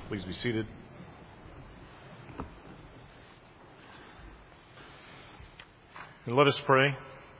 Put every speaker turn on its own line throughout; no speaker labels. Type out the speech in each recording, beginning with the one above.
Please be seated. And let us pray.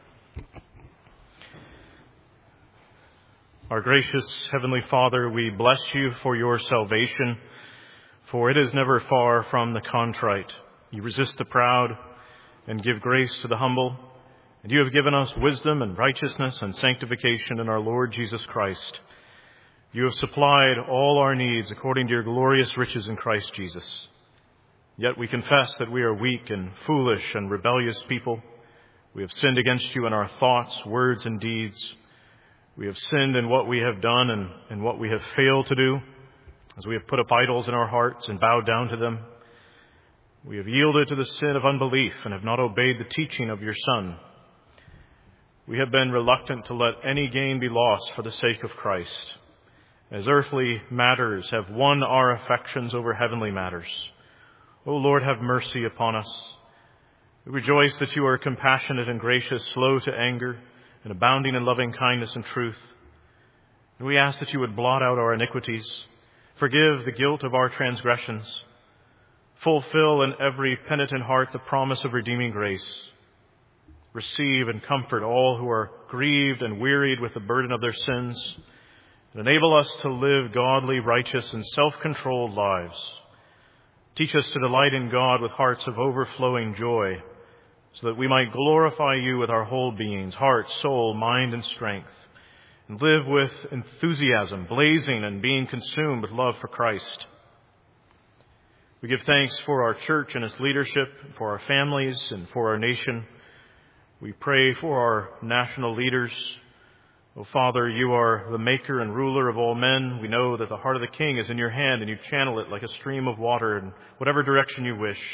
Our gracious Heavenly Father, we bless you for your salvation, for it is never far from the contrite. You resist the proud and give grace to the humble, and you have given us wisdom and righteousness and sanctification in our Lord Jesus Christ. You have supplied all our needs according to your glorious riches in Christ Jesus. Yet we confess that we are weak and foolish and rebellious people. We have sinned against you in our thoughts, words, and deeds. We have sinned in what we have done and in what we have failed to do, as we have put up idols in our hearts and bowed down to them. We have yielded to the sin of unbelief and have not obeyed the teaching of your Son. We have been reluctant to let any gain be lost for the sake of Christ, as earthly matters have won our affections over heavenly matters. O Lord, have mercy upon us. We rejoice that you are compassionate and gracious, slow to anger, and abounding in loving kindness and truth. And we ask that you would blot out our iniquities, forgive the guilt of our transgressions, fulfill in every penitent heart the promise of redeeming grace, receive and comfort all who are grieved and wearied with the burden of their sins, and enable us to live godly, righteous, and self-controlled lives. Teach us to delight in God with hearts of overflowing joy, so that we might glorify you with our whole beings, heart, soul, mind, and strength, and live with enthusiasm, blazing and being consumed with love for Christ. We give thanks for our church and its leadership, for our families, and for our nation. We pray for our national leaders. O Father, you are the maker and ruler of all men. We know that the heart of the king is in your hand, and you channel it like a stream of water in whatever direction you wish.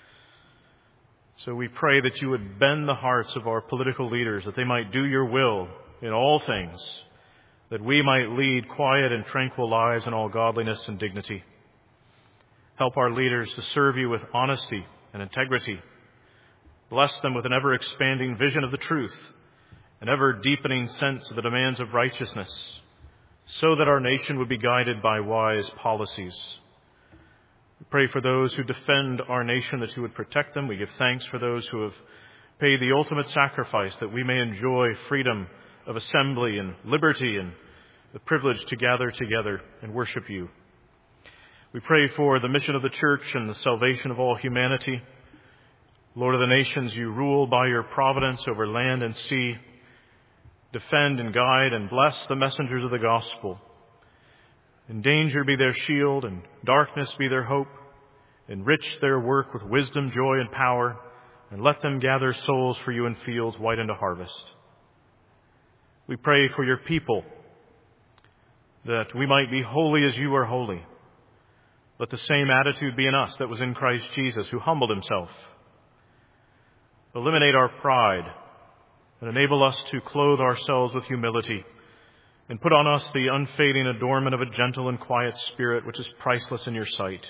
So we pray that you would bend the hearts of our political leaders, that they might do your will in all things, that we might lead quiet and tranquil lives in all godliness and dignity. Help our leaders to serve you with honesty and integrity. Bless them with an ever-expanding vision of the truth, an ever-deepening sense of the demands of righteousness, so that our nation would be guided by wise policies. We pray for those who defend our nation, that you would protect them. We give thanks for those who have paid the ultimate sacrifice, that we may enjoy freedom of assembly and liberty and the privilege to gather together and worship you. We pray for the mission of the church and the salvation of all humanity. Lord of the nations, you rule by your providence over land and sea. Defend and guide and bless the messengers of the gospel. In danger be their shield, and darkness be their hope. Enrich their work with wisdom, joy, and power, and let them gather souls for you in fields white unto harvest. We pray for your people, that we might be holy as you are holy. Let the same attitude be in us that was in Christ Jesus, who humbled himself. Eliminate our pride, and enable us to clothe ourselves with humility, and put on us the unfading adornment of a gentle and quiet spirit, which is priceless in your sight.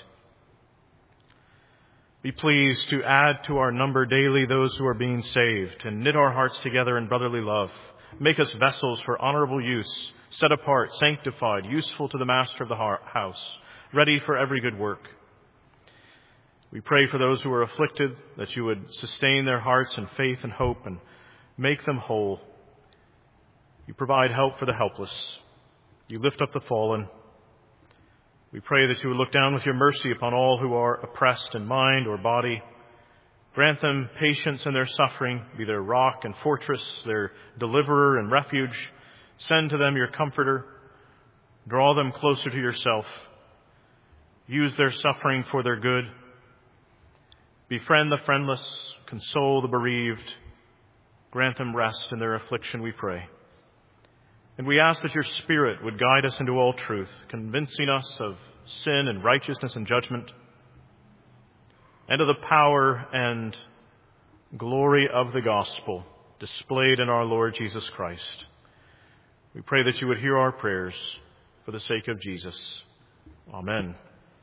Be pleased to add to our number daily those who are being saved, and knit our hearts together in brotherly love. Make us vessels for honorable use, set apart, sanctified, useful to the master of the house, ready for every good work. We pray for those who are afflicted, that you would sustain their hearts in faith and hope and make them whole. You provide help for the helpless. You lift up the fallen. We pray that you would look down with your mercy upon all who are oppressed in mind or body. Grant them patience in their suffering, be their rock and fortress, their deliverer and refuge. Send to them your comforter. Draw them closer to yourself. Use their suffering for their good. Befriend the friendless. Console the bereaved. Grant them rest in their affliction, we pray. And we ask that your Spirit would guide us into all truth, convincing us of sin and righteousness and judgment, and of the power and glory of the gospel displayed in our Lord Jesus Christ. We pray that you would hear our prayers for the sake of Jesus. Amen.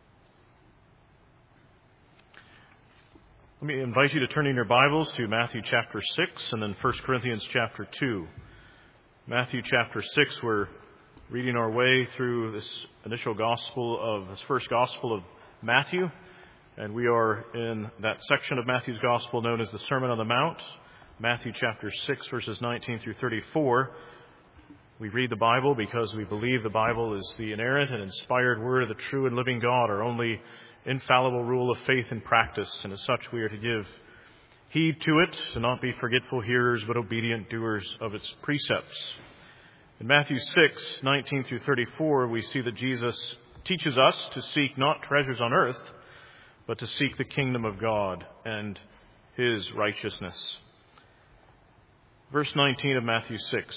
Let me invite you to turn in your Bibles to Matthew chapter 6 and then 1 Corinthians chapter 2. Matthew chapter 6, we're reading our way through this first gospel of Matthew, and we are in that section of Matthew's gospel known as the Sermon on the Mount, Matthew chapter 6, verses 19 through 34. We read the Bible because we believe the Bible is the inerrant and inspired word of the true and living God, our only infallible rule of faith and practice, and as such we are to give heed to it, to not be forgetful hearers, but obedient doers of its precepts. In Matthew 6, 19 through 34, we see that Jesus teaches us to seek not treasures on earth, but to seek the kingdom of God and His righteousness. Verse 19 of Matthew 6.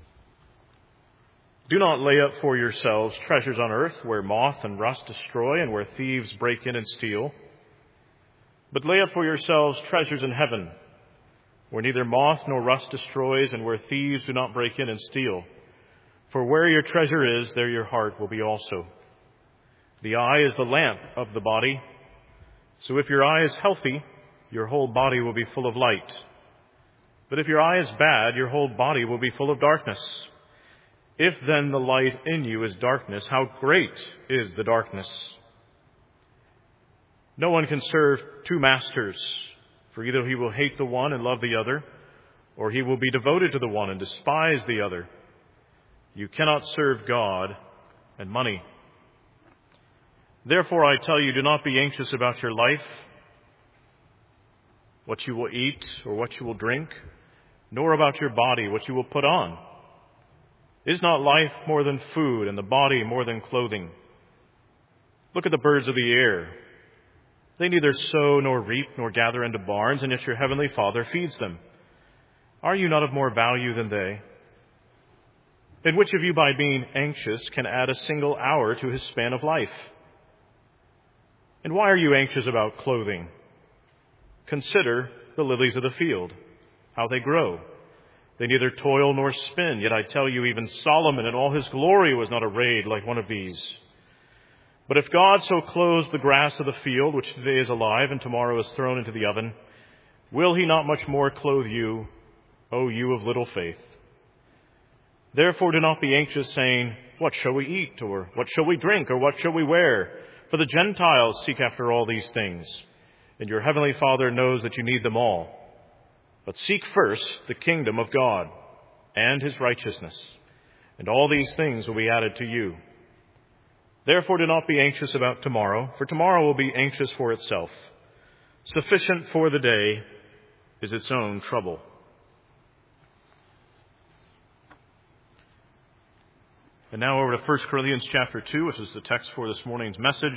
Do not lay up for yourselves treasures on earth, where moth and rust destroy, and where thieves break in and steal. But lay up for yourselves treasures in heaven, where neither moth nor rust destroys, and where thieves do not break in and steal. For where your treasure is, there your heart will be also. The eye is the lamp of the body. So if your eye is healthy, your whole body will be full of light. But if your eye is bad, your whole body will be full of darkness. If then the light in you is darkness, how great is the darkness? No one can serve two masters, for either he will hate the one and love the other, or he will be devoted to the one and despise the other. You cannot serve God and money. Therefore, I tell you, do not be anxious about your life, what you will eat or what you will drink, nor about your body, what you will put on. Is not life more than food, and the body more than clothing? Look at the birds of the air. They neither sow nor reap nor gather into barns, and yet your heavenly Father feeds them. Are you not of more value than they? And which of you, by being anxious, can add a single hour to his span of life? And why are you anxious about clothing? Consider the lilies of the field, how they grow. They neither toil nor spin, yet I tell you, even Solomon in all his glory was not arrayed like one of these. But if God so clothes the grass of the field, which today is alive and tomorrow is thrown into the oven, will he not much more clothe you, O you of little faith? Therefore do not be anxious, saying, what shall we eat, or what shall we drink, or what shall we wear? For the Gentiles seek after all these things, and your heavenly Father knows that you need them all. But seek first the kingdom of God and His righteousness, and all these things will be added to you. Therefore do not be anxious about tomorrow, for tomorrow will be anxious for itself. Sufficient for the day is its own trouble. And now over to 1 Corinthians chapter 2, which is the text for this morning's message.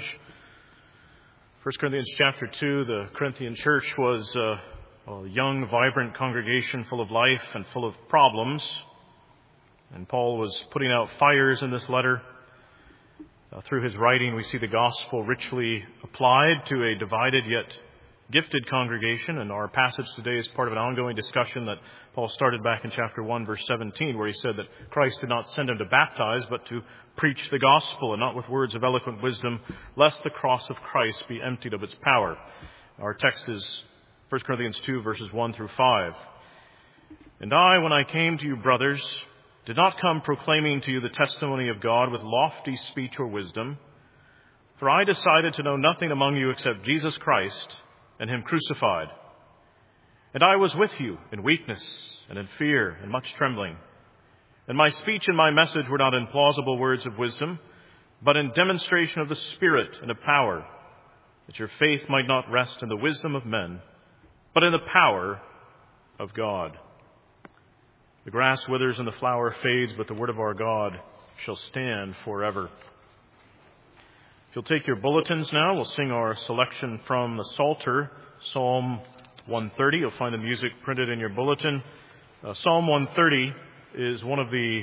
1 Corinthians chapter 2, the Corinthian church was a young, vibrant congregation full of life and full of problems. And Paul was putting out fires in this letter. Through his writing, we see the gospel richly applied to a divided yet gifted congregation. And our passage today is part of an ongoing discussion that Paul started back in chapter 1, verse 17, where he said that Christ did not send him to baptize, but to preach the gospel, and not with words of eloquent wisdom, lest the cross of Christ be emptied of its power. Our text is 1 Corinthians 2, verses 1 through 5. And I, when I came to you, brothers, did not come proclaiming to you the testimony of God with lofty speech or wisdom, for I decided to know nothing among you except Jesus Christ and Him crucified. And I was with you in weakness and in fear and much trembling. And my speech and my message were not in plausible words of wisdom, but in demonstration of the Spirit and of power, that your faith might not rest in the wisdom of men, but in the power of God. The grass withers and the flower fades, but the word of our God shall stand forever. If you'll take your bulletins now, we'll sing our selection from the Psalter, Psalm 130. You'll find the music printed in your bulletin. Psalm 130 is one of the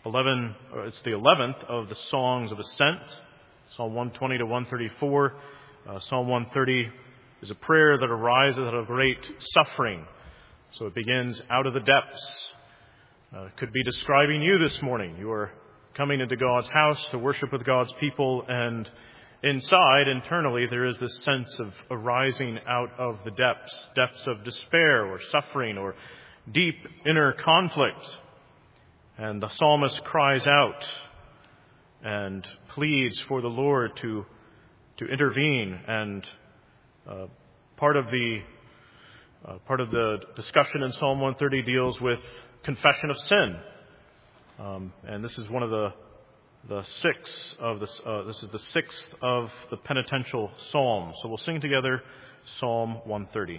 11th of the songs of ascent. Psalm 120 to 134. Psalm 130 is a prayer that arises out of great suffering. So it begins out of the depths. Could be describing you this morning. You are coming into God's house to worship with God's people, and inside, internally, there is this sense of arising out of the depths of despair or suffering or deep inner conflict. And the psalmist cries out and pleads for the Lord to intervene. And part of the discussion in Psalm 130 deals with confession of sin, and this is one of the six of this. This is the sixth of the penitential psalms. So we'll sing together Psalm 130.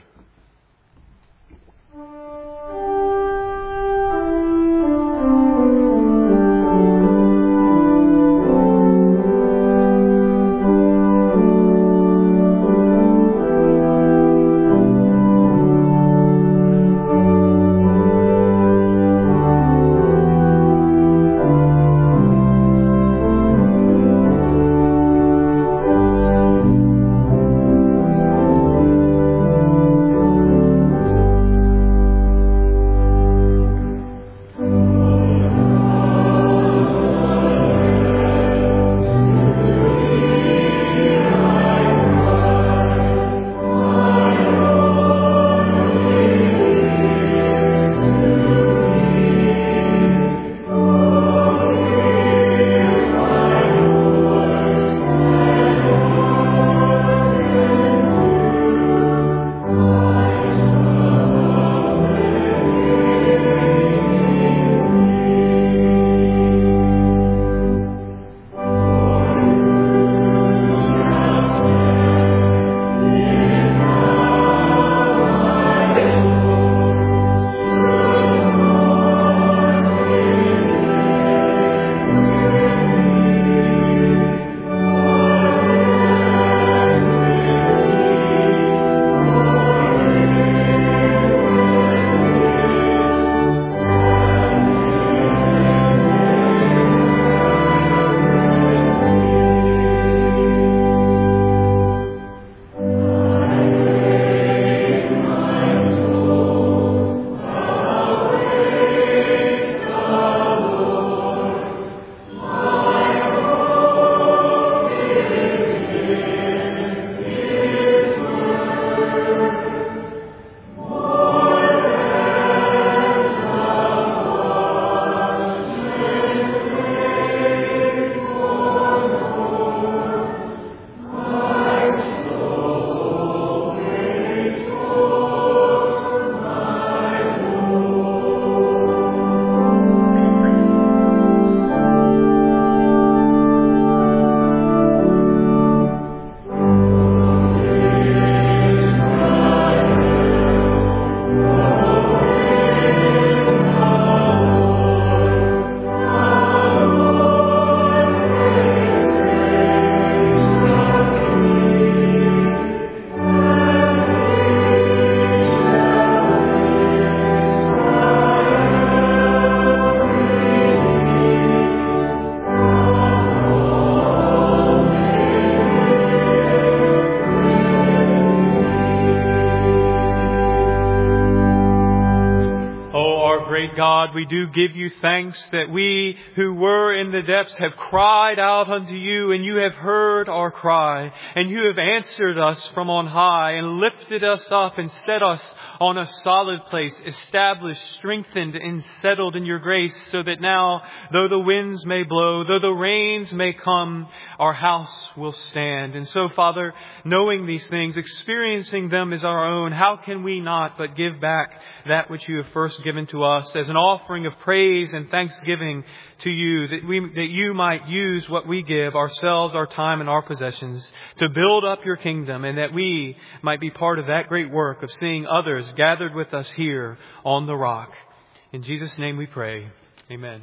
God, we do give you thanks that we who were in the depths have cried out unto you, and you have heard our cry, and you have answered us from on high, and lifted us up and set us on a solid place, established, strengthened, and settled in your grace, so that now, though the winds may blow, though the rains may come, our house will stand. And so, Father, knowing these things, experiencing them as our own, how can we not but give back that which you have first given to us as an offering of praise and thanksgiving to you, that you might use what we give, ourselves, our time, and our possessions, to build up your kingdom, and that we might be part of that great work of seeing others gathered with us here on the rock. In Jesus' name we pray. Amen.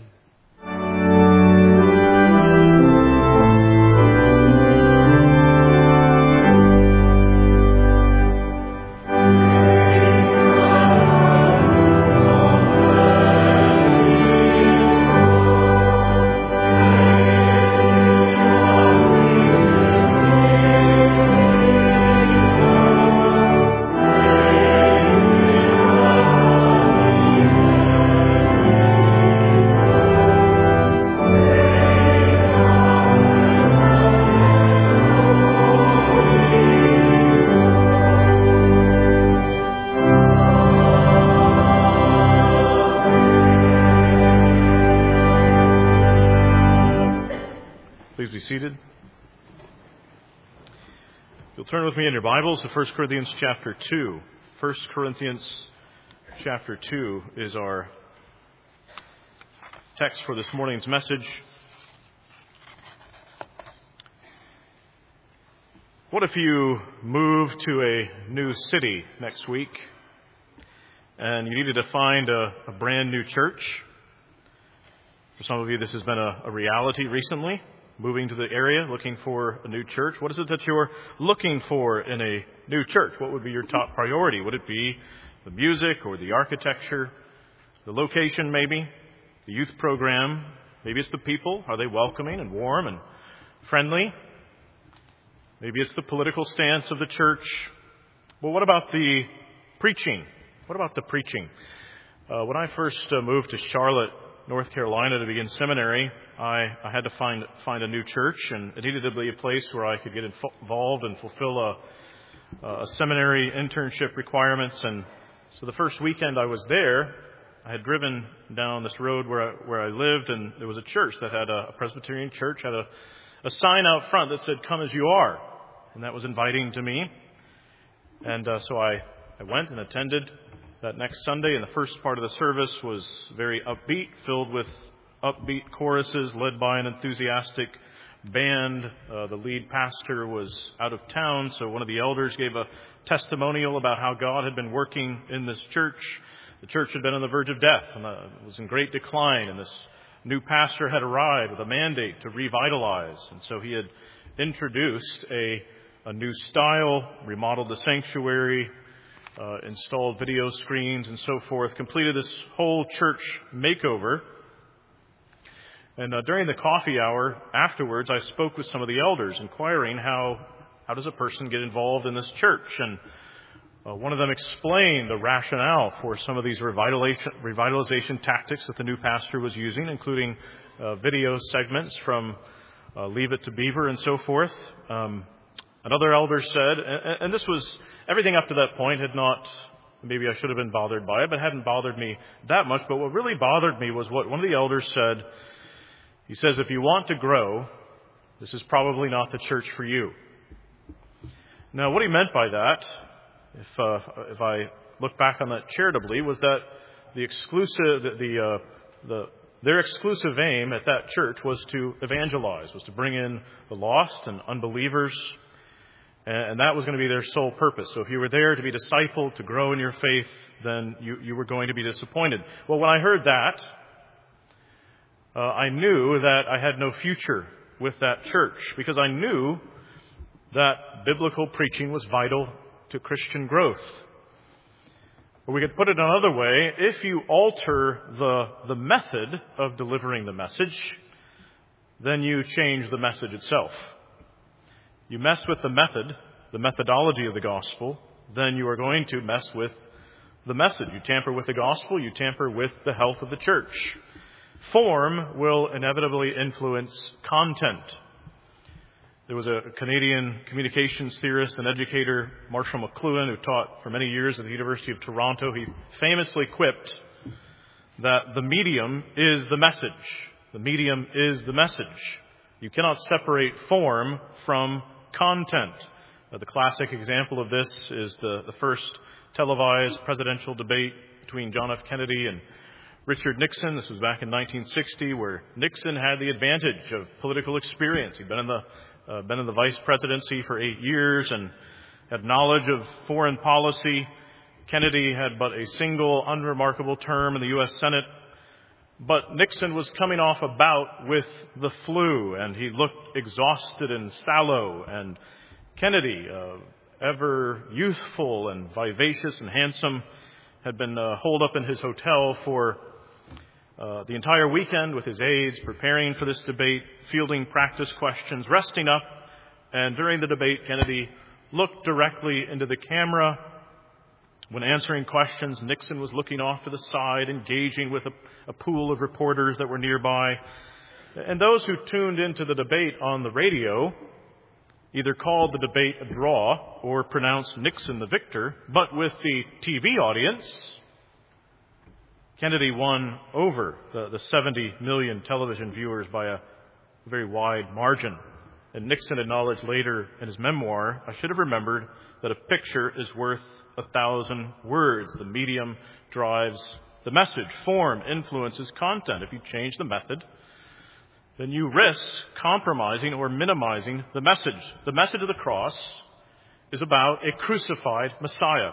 You'll turn with me in your Bibles to 1 Corinthians chapter 2. 1 Corinthians chapter 2 is our text for this morning's message. What if you moved to a new city next week and you needed to find a brand new church? For some of you, this has been a reality recently. Moving to the area, looking for a new church. What is it that you're looking for in a new church? What would be your top priority? Would it be the music or the architecture, the location maybe, the youth program? Maybe it's the people. Are they welcoming and warm and friendly? Maybe it's the political stance of the church. Well, what about the preaching? What about the preaching? When I first moved to Charlotte, North Carolina to begin seminary, I had to find a new church, and it needed to be a place where I could get involved and fulfill a seminary internship requirements. And so the first weekend I was there, I had driven down this road where I lived, and there was a church that had a Presbyterian church, had a sign out front that said, "Come as you are," and that was inviting to me. And so I went and attended that next Sunday, and the first part of the service was very upbeat, filled with upbeat choruses led by an enthusiastic band. The lead pastor was out of town, so one of the elders gave a testimonial about how God had been working in this church. The church had been on the verge of death and was in great decline, and this new pastor had arrived with a mandate to revitalize. And so he had introduced a new style, remodeled the sanctuary, installed video screens and so forth, completed this whole church makeover. And during the coffee hour afterwards, I spoke with some of the elders, inquiring how does a person get involved in this church? And one of them explained the rationale for some of these revitalization tactics that the new pastor was using, including video segments from Leave It to Beaver and so forth. Another elder said, and this was, everything up to that point had not, maybe I should have been bothered by it, but it hadn't bothered me that much. But what really bothered me was what one of the elders said. He says, if you want to grow, this is probably not the church for you. Now, what he meant by that, if I look back on that charitably, was that their exclusive aim at that church was to evangelize, was to bring in the lost and unbelievers. And that was going to be their sole purpose. So if you were there to be discipled, to grow in your faith, then you were going to be disappointed. Well, when I heard that, I knew that I had no future with that church, because I knew that biblical preaching was vital to Christian growth. Or we could put it another way: if you alter the method of delivering the message, then you change the message itself. You mess with the method, the methodology of the gospel, then you are going to mess with the message. You tamper with the gospel, you tamper with the health of the church. Form will inevitably influence content. There was a Canadian communications theorist and educator, Marshall McLuhan, who taught for many years at the University of Toronto. He famously quipped that the medium is the message. The medium is the message. You cannot separate form from content. The classic example of this is the first televised presidential debate between John F. Kennedy and Richard Nixon. This was back in 1960, where Nixon had the advantage of political experience. He'd been in the vice presidency for 8 years and had knowledge of foreign policy. Kennedy had but a single unremarkable term in the U.S. Senate. But Nixon was coming off a bout with the flu, and he looked exhausted and sallow. And Kennedy, ever youthful and vivacious and handsome, had been holed up in his hotel for the entire weekend with his aides, preparing for this debate, fielding practice questions, resting up. And during the debate, Kennedy looked directly into the camera. When answering questions, Nixon was looking off to the side, engaging with a pool of reporters that were nearby. And those who tuned into the debate on the radio either called the debate a draw or pronounced Nixon the victor. But with the TV audience, Kennedy won over the 70 million television viewers by a very wide margin. And Nixon acknowledged later in his memoir, I should have remembered that a picture is worth 1,000 words. The medium drives the message. Form influences content. If you change the method, then you risk compromising or minimizing the message. The message of the cross is about a crucified Messiah.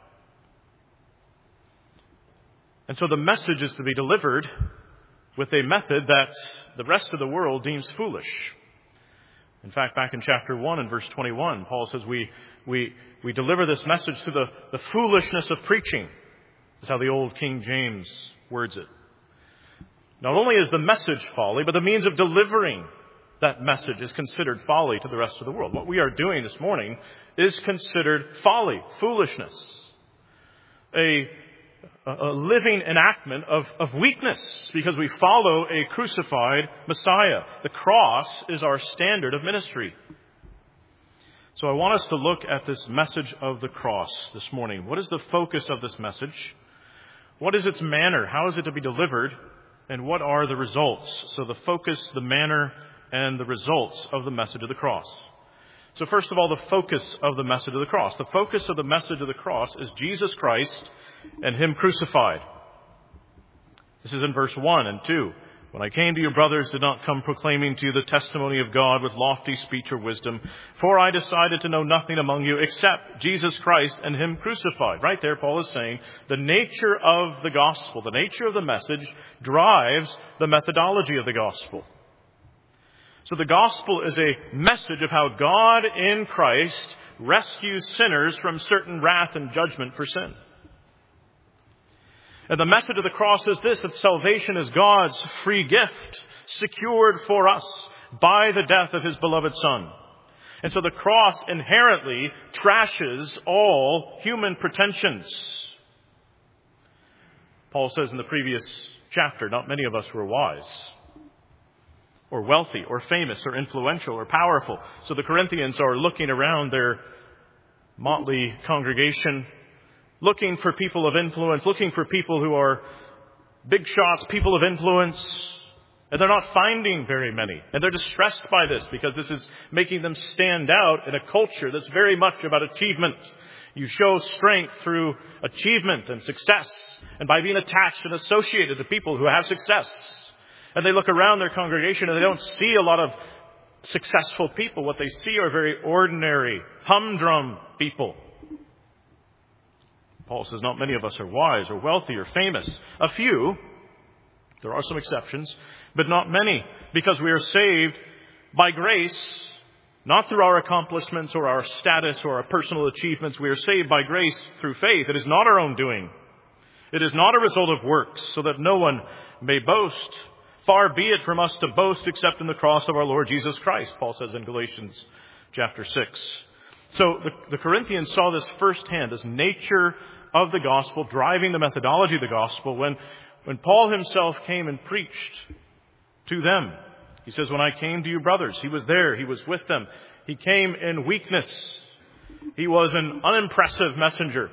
And so the message is to be delivered with a method that the rest of the world deems foolish. In fact, back in chapter 1 and verse 21, Paul says we deliver this message through the foolishness of preaching. That's how the old King James words it. Not only is the message folly, but the means of delivering that message is considered folly to the rest of the world. What we are doing this morning is considered folly, foolishness. A living enactment of weakness because we follow a crucified Messiah. The cross is our standard of ministry. So I want us to look at this message of the cross this morning. What is the focus of this message? What is its manner? How is it to be delivered? And what are the results? So the focus, the manner, and the results of the message of the cross. So first of all, the focus of the message of the cross. The focus of the message of the cross is Jesus Christ and Him crucified. This is in verse 1 and 2. When I came to you, brothers, did not come proclaiming to you the testimony of God with lofty speech or wisdom, for I decided to know nothing among you except Jesus Christ and Him crucified. Right there, Paul is saying the nature of the gospel, the nature of the message drives the methodology of the gospel. So the gospel is a message of how God in Christ rescues sinners from certain wrath and judgment for sin. And the message of the cross is this, that salvation is God's free gift, secured for us by the death of His beloved Son. And so the cross inherently trashes all human pretensions. Paul says in the previous chapter, not many of us were wise, or wealthy, or famous, or influential, or powerful. So the Corinthians are looking around their motley congregation, looking for people of influence, looking for people who are big shots, people of influence. And they're not finding very many. And they're distressed by this because this is making them stand out in a culture that's very much about achievement. You show strength through achievement and success and by being attached and associated to people who have success. And they look around their congregation and they don't see a lot of successful people. What they see are very ordinary, humdrum people. Paul says not many of us are wise or wealthy or famous. A few, there are some exceptions, but not many, because we are saved by grace, not through our accomplishments or our status or our personal achievements. We are saved by grace through faith. It is not our own doing. It is not a result of works, so that no one may boast. Far be it from us to boast except in the cross of our Lord Jesus Christ, Paul says in Galatians chapter 6. So the Corinthians saw this firsthand, this nature of the gospel, driving the methodology of the gospel. When Paul himself came and preached to them, he says, when I came to you, brothers, he was there, he was with them. He came in weakness. He was an unimpressive messenger.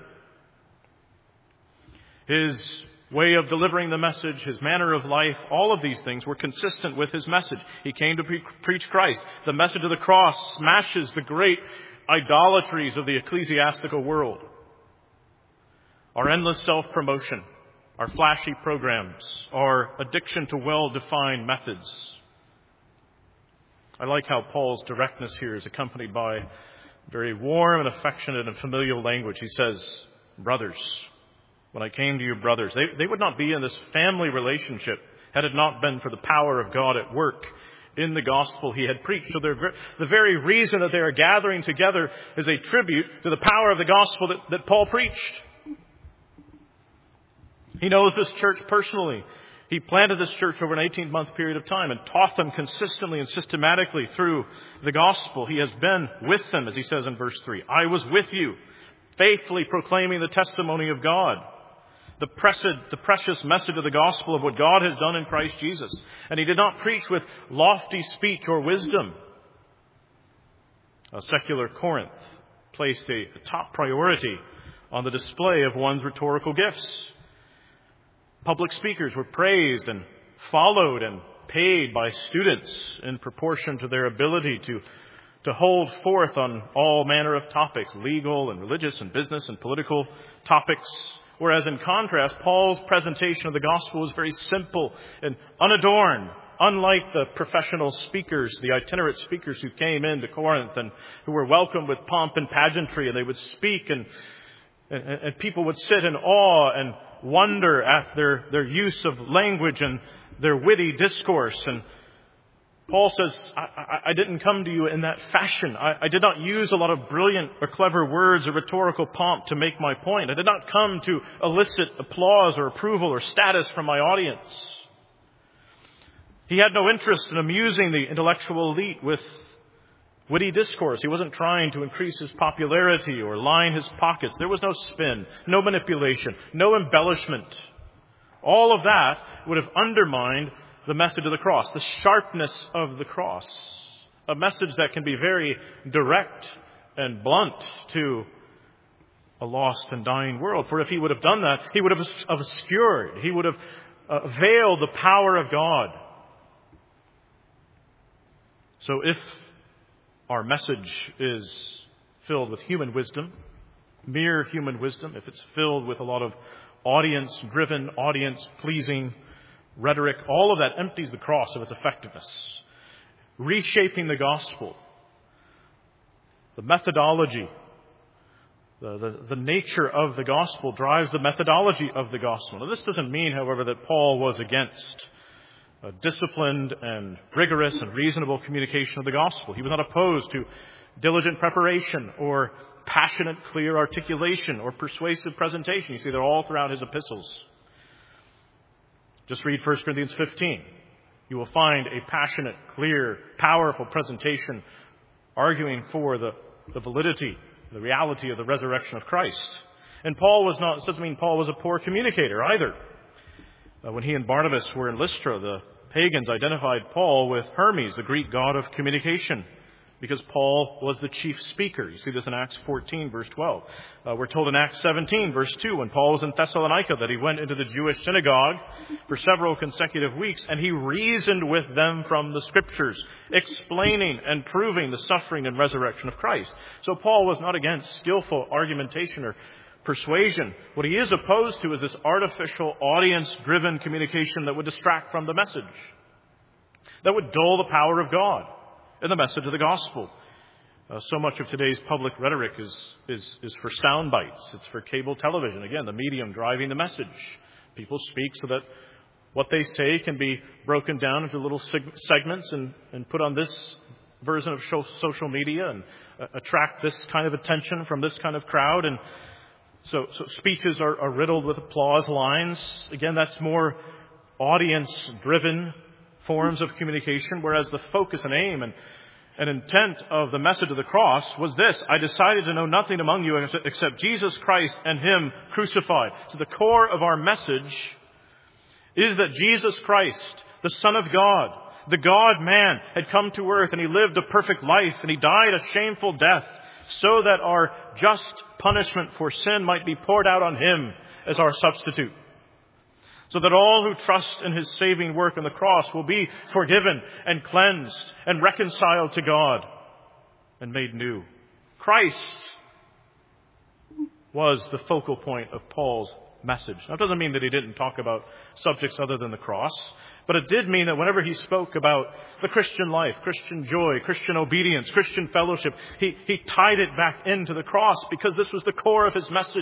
His way of delivering the message, his manner of life, all of these things were consistent with his message. He came to preach Christ. The message of the cross smashes the great idolatries of the ecclesiastical world. Our endless self-promotion, our flashy programs, our addiction to well-defined methods. I like how Paul's directness here is accompanied by very warm and affectionate and familial language. He says, brothers, when I came to you, brothers. They would not be in this family relationship had it not been for the power of God at work in the gospel he had preached. So the very reason that they are gathering together is a tribute to the power of the gospel that Paul preached. He knows this church personally. He planted this church over an 18-month period of time and taught them consistently and systematically through the gospel. He has been with them, as he says in verse 3. I was with you, faithfully proclaiming the testimony of God. The precious message of the gospel of what God has done in Christ Jesus. And he did not preach with lofty speech or wisdom. A secular Corinth placed a top priority on the display of one's rhetorical gifts. Public speakers were praised and followed and paid by students in proportion to their ability to hold forth on all manner of topics, legal and religious and business and political topics. Whereas in contrast, Paul's presentation of the gospel was very simple and unadorned, unlike the professional speakers, the itinerant speakers who came into Corinth and who were welcomed with pomp and pageantry, and they would speak and people would sit in awe and wonder at their use of language and their witty discourse. And Paul says, I didn't come to you in that fashion. I did not use a lot of brilliant or clever words or rhetorical pomp to make my point. I did not come to elicit applause or approval or status from my audience. He had no interest in amusing the intellectual elite with witty discourse. He wasn't trying to increase his popularity or line his pockets. There was no spin, no manipulation, no embellishment. All of that would have undermined the message of the cross, the sharpness of the cross. A message that can be very direct and blunt to a lost and dying world. For if he would have done that, he would have obscured, he would have veiled the power of God. So if our message is filled with human wisdom, mere human wisdom, if it's filled with a lot of audience-driven, audience-pleasing rhetoric, all of that empties the cross of its effectiveness. Reshaping the gospel, the methodology, the nature of the gospel drives the methodology of the gospel. Now, this doesn't mean, however, that Paul was against disciplined and rigorous and reasonable communication of the gospel. He was not opposed to diligent preparation or passionate, clear articulation or persuasive presentation. You see, they're all throughout his epistles. Just read 1 Corinthians 15. You will find a passionate, clear, powerful presentation arguing for the validity, the reality of the resurrection of Christ. And this doesn't mean Paul was a poor communicator either. When he and Barnabas were in Lystra, the pagans identified Paul with Hermes, the Greek god of communication, because Paul was the chief speaker. You see this in Acts 14, verse 12. We're told in Acts 17, verse 2, when Paul was in Thessalonica, that he went into the Jewish synagogue for several consecutive weeks, and he reasoned with them from the Scriptures, explaining and proving the suffering and resurrection of Christ. So Paul was not against skillful argumentation or persuasion. What he is opposed to is this artificial, audience-driven communication that would distract from the message, that would dull the power of God and the message of the gospel. So much of today's public rhetoric is for sound bites. It's for cable television. Again, the medium driving the message. People speak so that what they say can be broken down into little segments and put on this version of social media and attract this kind of attention from this kind of crowd. And so speeches are riddled with applause lines. Again, that's more audience-driven forms of communication, whereas the focus and aim and intent of the message of the cross was this: I decided to know nothing among you except Jesus Christ and Him crucified. So the core of our message is that Jesus Christ, the Son of God, the God-man, had come to earth and He lived a perfect life and He died a shameful death so that our just punishment for sin might be poured out on Him as our substitute. So that all who trust in His saving work on the cross will be forgiven and cleansed and reconciled to God and made new. Christ was the focal point of Paul's message. Now, it doesn't mean that he didn't talk about subjects other than the cross, but it did mean that whenever he spoke about the Christian life, Christian joy, Christian obedience, Christian fellowship, he tied it back into the cross because this was the core of his message.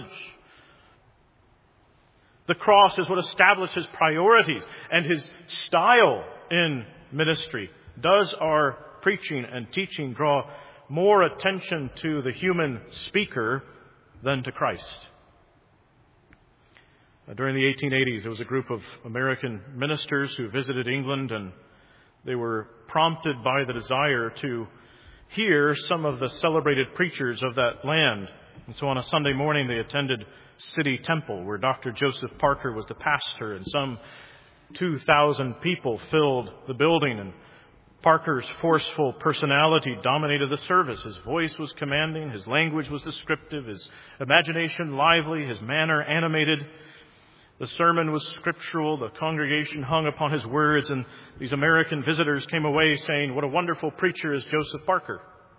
The cross is what established his priorities and his style in ministry. Does our preaching and teaching draw more attention to the human speaker than to Christ? During the 1880s, there was a group of American ministers who visited England, and they were prompted by the desire to hear some of the celebrated preachers of that land. And so on a Sunday morning, they attended City Temple, where Dr. Joseph Parker was the pastor, and some 2,000 people filled the building, and Parker's forceful personality dominated the service. His voice was commanding, his language was descriptive, his imagination lively, his manner animated. The sermon was scriptural. The congregation hung upon his words, and these American visitors came away saying, "What a wonderful preacher is Joseph Barker."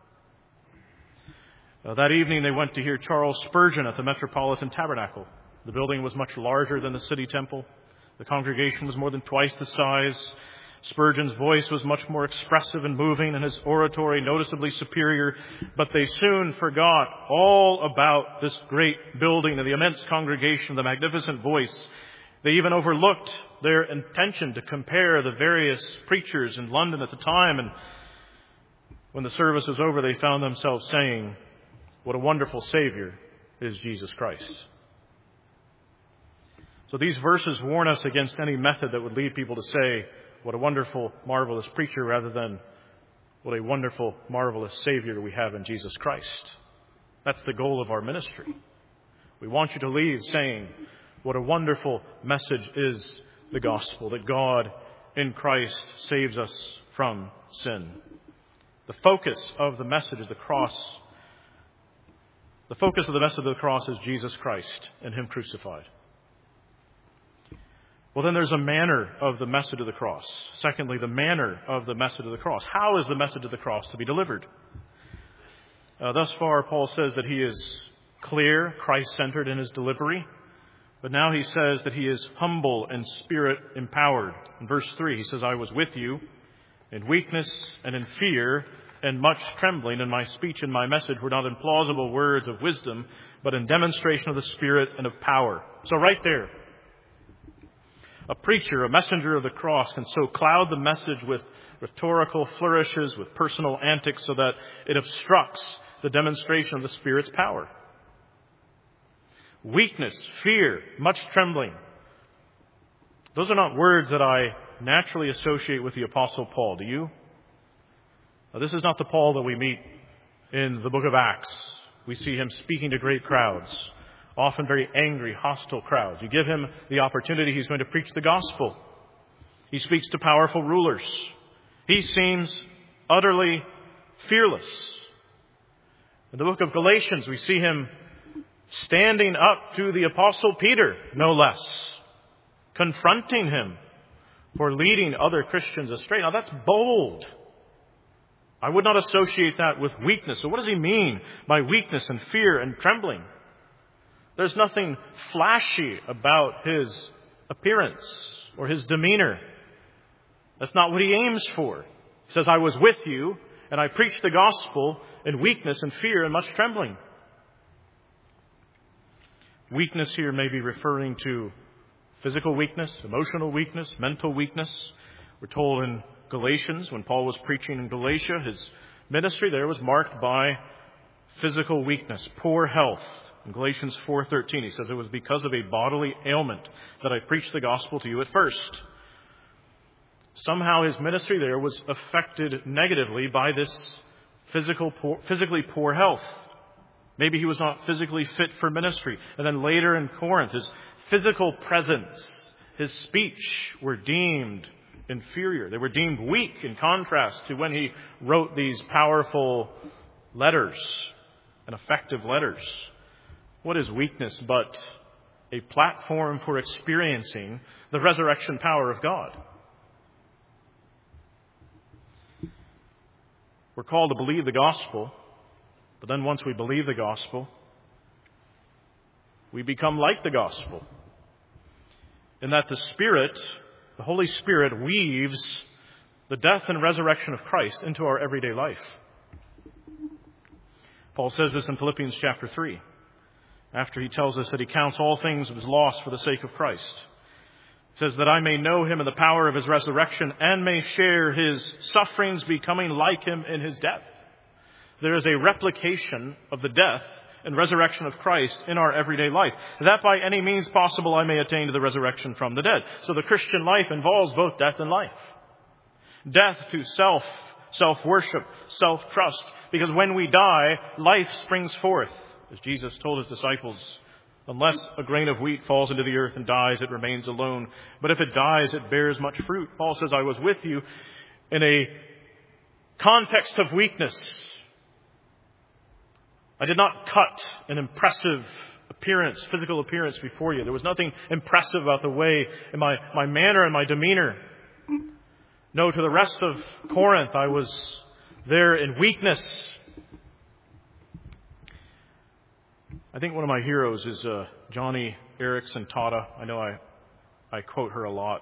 That evening they went to hear Charles Spurgeon at the Metropolitan Tabernacle. The building was much larger than the city temple. The congregation was more than twice the size. Spurgeon's voice was much more expressive and moving, and his oratory noticeably superior. But they soon forgot all about this great building and the immense congregation, the magnificent voice. They even overlooked their intention to compare the various preachers in London at the time. And when the service was over, they found themselves saying, "What a wonderful Savior is Jesus Christ." So these verses warn us against any method that would lead people to say, "What a wonderful, marvelous preacher," rather than "What a wonderful, marvelous Savior we have in Jesus Christ." That's the goal of our ministry. We want you to leave saying, "What a wonderful message is the gospel, that God in Christ saves us from sin." The focus of the message of the cross, the focus of the message of the cross is Jesus Christ and Him crucified. Well, then there's a manner of the message of the cross. Secondly, the manner of the message of the cross. How is the message of the cross to be delivered? Thus far, Paul says that he is clear, Christ-centered in his delivery. But now he says that he is humble and Spirit-empowered. In verse 3, he says, "I was with you in weakness and in fear and much trembling, and my speech and my message were not in plausible words of wisdom, but in demonstration of the Spirit and of power." So right there, a preacher, a messenger of the cross, can so cloud the message with rhetorical flourishes, with personal antics, so that it obstructs the demonstration of the Spirit's power. Weakness, fear, much trembling. Those are not words that I naturally associate with the Apostle Paul. Do you? Now, this is not the Paul that we meet in the book of Acts. We see him speaking to great crowds, often very angry, hostile crowds. You give him the opportunity, he's going to preach the gospel. He speaks to powerful rulers. He seems utterly fearless. In the book of Galatians, we see him standing up to the Apostle Peter, no less, confronting him for leading other Christians astray. Now that's bold. I would not associate that with weakness. So what does he mean by weakness and fear and trembling? There's nothing flashy about his appearance or his demeanor. That's not what he aims for. He says, "I was with you, and I preached the gospel in weakness and fear and much trembling." Weakness here may be referring to physical weakness, emotional weakness, mental weakness. We're told in Galatians, when Paul was preaching in Galatia, his ministry there was marked by physical weakness, poor health. In Galatians 4:13, he says, "It was because of a bodily ailment that I preached the gospel to you at first." Somehow his ministry there was affected negatively by this physically poor health. Maybe he was not physically fit for ministry. And then later in Corinth, his physical presence, his speech were deemed inferior. They were deemed weak in contrast to when he wrote these powerful letters and effective letters. What is weakness but a platform for experiencing the resurrection power of God? We're called to believe the gospel, but then once we believe the gospel, we become like the gospel, in that the Spirit, the Holy Spirit, weaves the death and resurrection of Christ into our everyday life. Paul says this in Philippians chapter 3, after he tells us that he counts all things as loss for the sake of Christ. He says, "That I may know him in the power of his resurrection and may share his sufferings, becoming like him in his death." There is a replication of the death and resurrection of Christ in our everyday life, that by any means possible I may attain to the resurrection from the dead. So the Christian life involves both death and life. Death to self-worship, self-trust, because when we die, life springs forth. As Jesus told his disciples, "Unless a grain of wheat falls into the earth and dies, it remains alone. But if it dies, it bears much fruit." Paul says, "I was with you in a context of weakness. I did not cut an impressive physical appearance before you. There was nothing impressive about the way, in my manner and my demeanor. No, to the rest of Corinth, I was there in weakness. I think one of my heroes is Joni Eareckson Tada. I know I quote her a lot.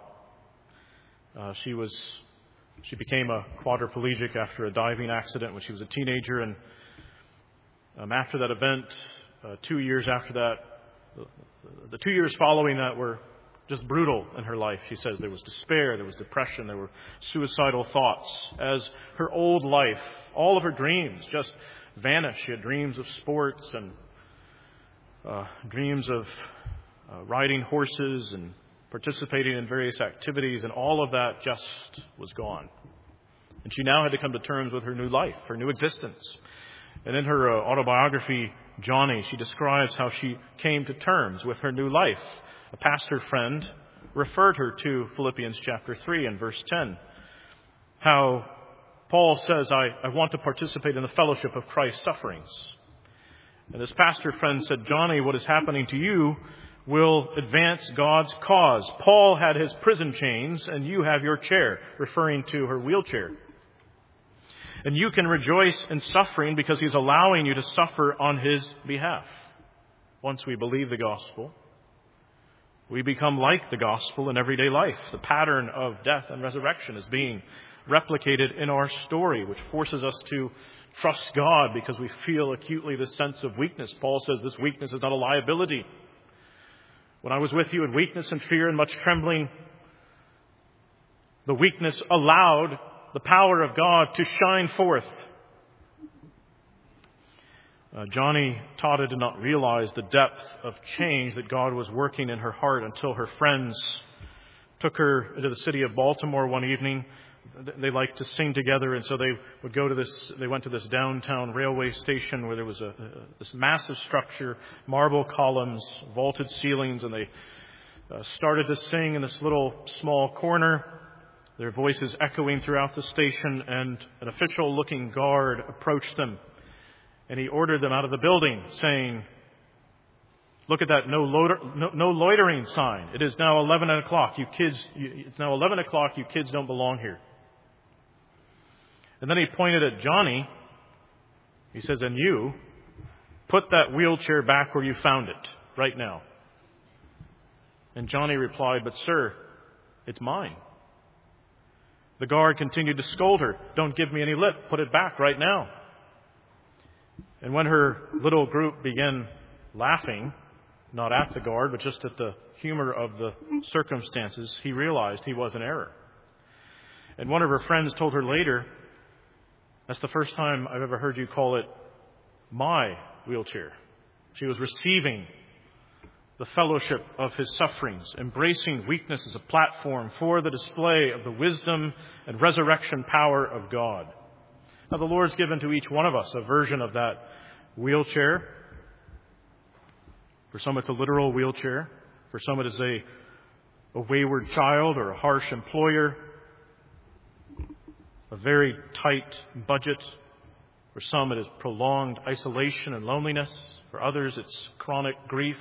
She became a quadriplegic after a diving accident when she was a teenager, and after that event, 2 years after that, the 2 years following that were just brutal in her life. She says there was despair, there was depression, there were suicidal thoughts. As her old life, all of her dreams just vanished. She had dreams of sports and dreams of riding horses and participating in various activities, and all of that just was gone. And she now had to come to terms with her new life, her new existence. And in her autobiography, Joni, she describes how she came to terms with her new life. A pastor friend referred her to Philippians chapter 3 and verse 10. How Paul says, I want to participate in the fellowship of Christ's sufferings. And this pastor friend said, Joni, what is happening to you will advance God's cause. Paul had his prison chains and you have your chair, referring to her wheelchair. And you can rejoice in suffering because he's allowing you to suffer on his behalf. Once we believe the gospel, we become like the gospel in everyday life. The pattern of death and resurrection is being replicated in our story, which forces us to trust God because we feel acutely this sense of weakness. Paul says this weakness is not a liability. When I was with you in weakness and fear and much trembling, the weakness allowed the power of God to shine forth. Joni Tada did not realize the depth of change that God was working in her heart until her friends took her into the city of Baltimore one evening. They liked to sing together, and so they would go to this. They went to this downtown railway station where there was this massive structure, marble columns, vaulted ceilings, and they started to sing in this little small corner. Their voices echoing throughout the station, and an official-looking guard approached them, and he ordered them out of the building, saying, "Look at that no loitering sign. It is now 11 o'clock. You kids, it's now 11 o'clock. You kids don't belong here." And then he pointed at Joni. He says, "And you, put that wheelchair back where you found it, right now." And Joni replied, "But sir, it's mine." The guard continued to scold her. "Don't give me any lip. Put it back right now." And when her little group began laughing, not at the guard, but just at the humor of the circumstances, he realized he was in error. And one of her friends told her later, "That's the first time I've ever heard you call it my wheelchair." She was receiving the fellowship of his sufferings, embracing weakness as a platform for the display of the wisdom and resurrection power of God. Now, the Lord's given to each one of us a version of that wheelchair. For some, it's a literal wheelchair. For some, it is a wayward child or a harsh employer, a very tight budget. For some, it is prolonged isolation and loneliness. For others, it's chronic grief.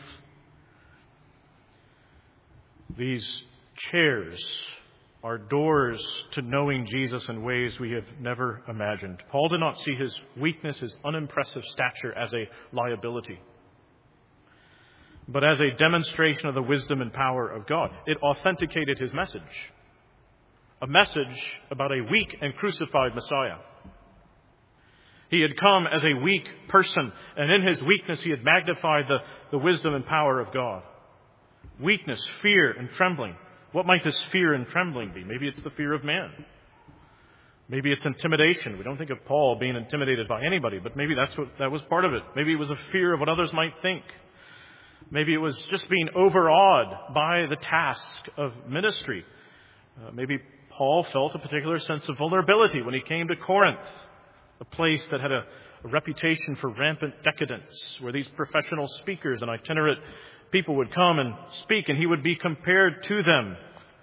These chairs are doors to knowing Jesus in ways we have never imagined. Paul did not see his weakness, his unimpressive stature, as a liability, but as a demonstration of the wisdom and power of God. It authenticated his message, a message about a weak and crucified Messiah. He had come as a weak person, and in his weakness he had magnified the wisdom and power of God. Weakness, fear, and trembling. What might this fear and trembling be? Maybe it's the fear of man. Maybe it's intimidation. We don't think of Paul being intimidated by anybody, but maybe that was part of it. Maybe it was a fear of what others might think. Maybe it was just being overawed by the task of ministry. Maybe Paul felt a particular sense of vulnerability when he came to Corinth, a place that had a reputation for rampant decadence, where these professional speakers and itinerant people would come and speak, and he would be compared to them.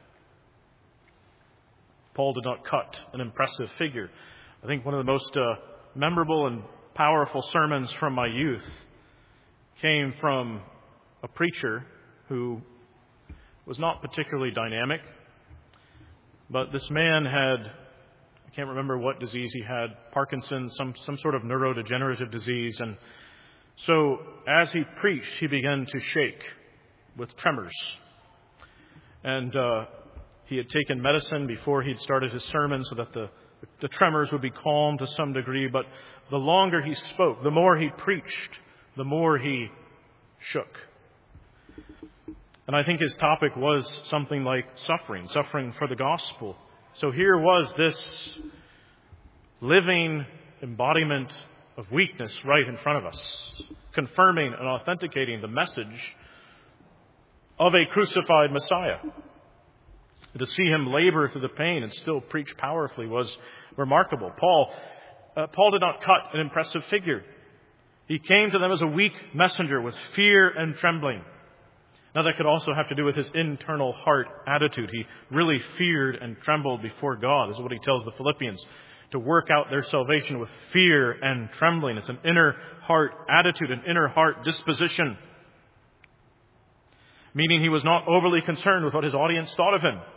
Paul did not cut an impressive figure. I think one of the most memorable and powerful sermons from my youth came from a preacher who was not particularly dynamic, but this man had, I can't remember what disease he had, Parkinson's, some sort of neurodegenerative disease. And so as he preached, he began to shake with tremors. And he had taken medicine before he'd started his sermon so that the tremors would be calmed to some degree. But the longer he spoke, the more he preached, the more he shook. And I think his topic was something like suffering for the gospel. So here was this living embodiment of weakness right in front of us, confirming and authenticating the message of a crucified Messiah. To see him labor through the pain and still preach powerfully was remarkable. Paul did not cut an impressive figure. He came to them as a weak messenger with fear and trembling. Now that could also have to do with his internal heart attitude. He really feared and trembled before God. This is what he tells the Philippians, to work out their salvation with fear and trembling. It's an inner heart attitude, an inner heart disposition. Meaning he was not overly concerned with what his audience thought of him.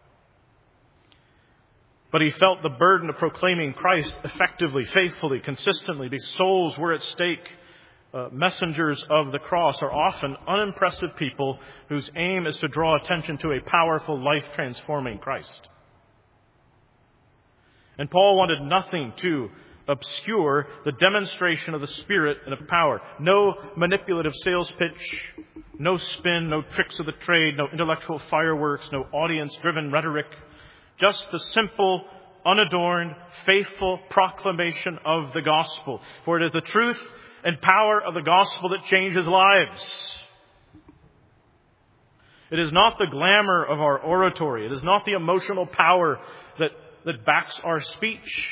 But he felt the burden of proclaiming Christ effectively, faithfully, consistently, because souls were at stake. Messengers of the cross are often unimpressive people whose aim is to draw attention to a powerful, life-transforming Christ. And Paul wanted nothing to obscure the demonstration of the Spirit and of power. No manipulative sales pitch, no spin, no tricks of the trade, no intellectual fireworks, no audience-driven rhetoric. Just the simple, unadorned, faithful proclamation of the gospel. For it is the truth and power of the gospel that changes lives. It is not the glamour of our oratory. It is not the emotional power that backs our speech.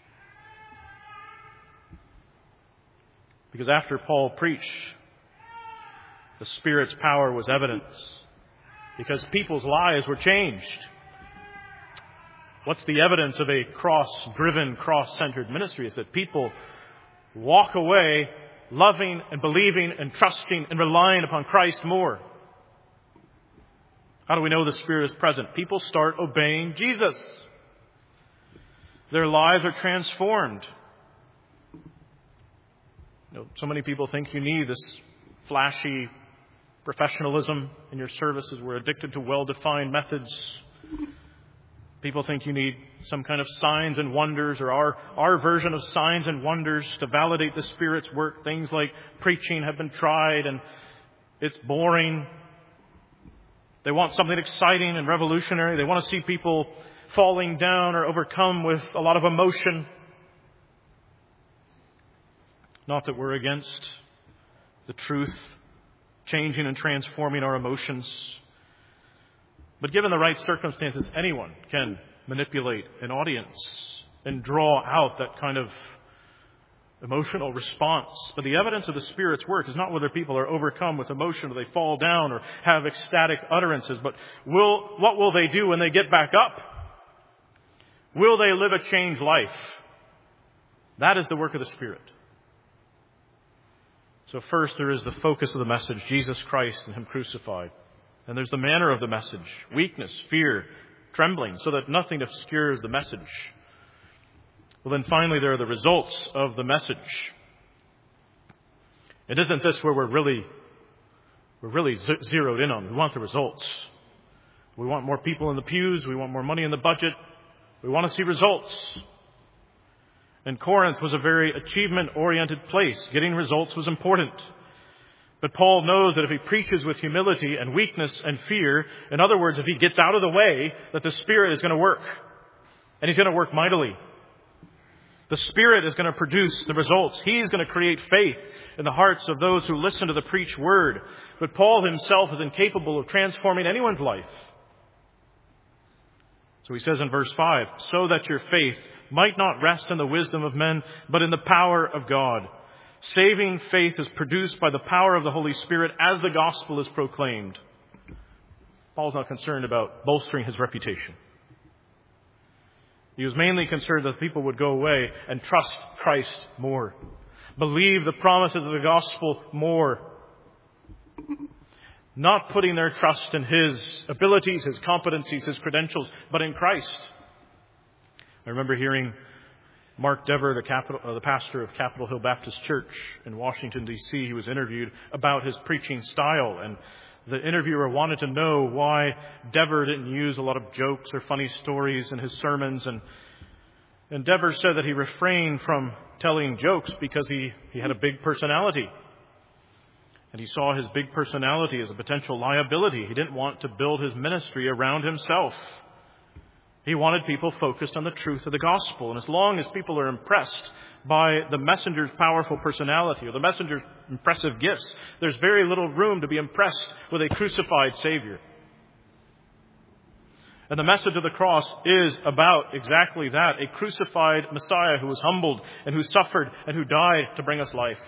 Because after Paul preached, the Spirit's power was evident. Because people's lives were changed. What's the evidence of a cross-driven, cross-centered ministry? Is that people walk away loving and believing and trusting and relying upon Christ more. How do we know the Spirit is present? People start obeying Jesus. Their lives are transformed. So many people think you need this flashy professionalism in your services. We're addicted to well-defined methods. People think you need some kind of signs and wonders, or our version of signs and wonders to validate the Spirit's work. Things like preaching have been tried and it's boring. They want something exciting and revolutionary. They want to see people falling down or overcome with a lot of emotion. Not that we're against the truth changing and transforming our emotions. But given the right circumstances, anyone can manipulate an audience and draw out that kind of emotional response. But the evidence of the Spirit's work is not whether people are overcome with emotion or they fall down or have ecstatic utterances, but what will they do when they get back up? Will they live a changed life? That is the work of the Spirit. So first there is the focus of the message, Jesus Christ and Him crucified. And there's the manner of the message, weakness, fear, trembling, so that nothing obscures the message. Well, then finally there are the results of the message. It isn't this where we're really zeroed in on. We want the results. We want more people in the pews. We want more money in the budget. We want to see results. And Corinth was a very achievement-oriented place. Getting results was important. But Paul knows that if he preaches with humility and weakness and fear, in other words, if he gets out of the way, that the Spirit is going to work. And He's going to work mightily. The Spirit is going to produce the results. He's going to create faith in the hearts of those who listen to the preached word. But Paul himself is incapable of transforming anyone's life. So he says in verse 5, so that your faith might not rest in the wisdom of men, but in the power of God. Saving faith is produced by the power of the Holy Spirit as the gospel is proclaimed. Paul's not concerned about bolstering his reputation. He was mainly concerned that people would go away and trust Christ more. Believe the promises of the gospel more. not putting their trust in his abilities, his competencies, his credentials, but in Christ. I remember hearing Mark Dever, the pastor of Capitol Hill Baptist Church in Washington, D.C., he was interviewed about his preaching style. And the interviewer wanted to know why Dever didn't use a lot of jokes or funny stories in his sermons. And Dever said that he refrained from telling jokes because he had a big personality. And he saw his big personality as a potential liability. He didn't want to build his ministry around himself. He wanted people focused on the truth of the gospel. And as long as people are impressed by the messenger's powerful personality or the messenger's impressive gifts, there's very little room to be impressed with a crucified Savior. And the message of the cross is about exactly that, a crucified Messiah who was humbled and who suffered and who died to bring us life.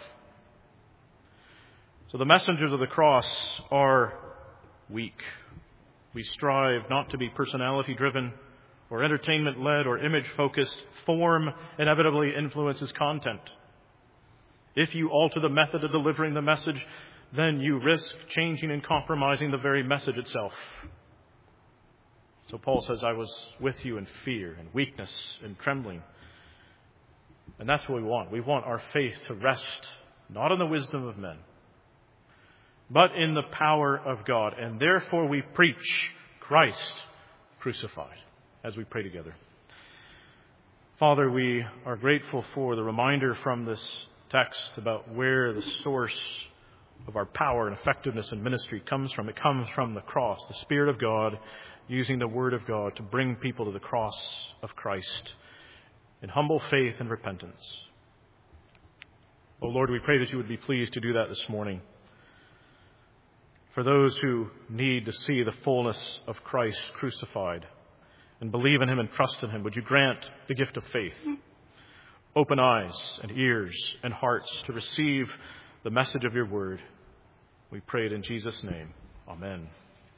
So the messengers of the cross are weak. We strive not to be personality-driven or entertainment-led or image-focused. Form inevitably influences content. If you alter the method of delivering the message, then you risk changing and compromising the very message itself. So Paul says, I was with you in fear and weakness and trembling. And that's what we want. We want our faith to rest not in the wisdom of men, but in the power of God. And therefore we preach Christ crucified. As we pray together. Father, we are grateful for the reminder from this text about where the source of our power and effectiveness in ministry comes from. It comes from the cross, the Spirit of God using the Word of God to bring people to the cross of Christ in humble faith and repentance. Oh Lord, we pray that you would be pleased to do that this morning. For those who need to see the fullness of Christ crucified, and believe in him and trust in him, would you grant the gift of faith? Open eyes and ears and hearts to receive the message of your word. We pray it in Jesus' name. Amen.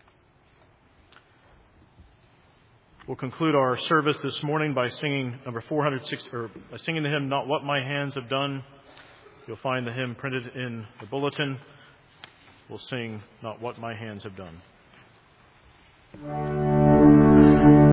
We'll conclude our service this morning by singing number 460, or by singing the hymn, Not What My Hands Have Done. You'll find the hymn printed in the bulletin. We'll sing Not What My Hands Have Done.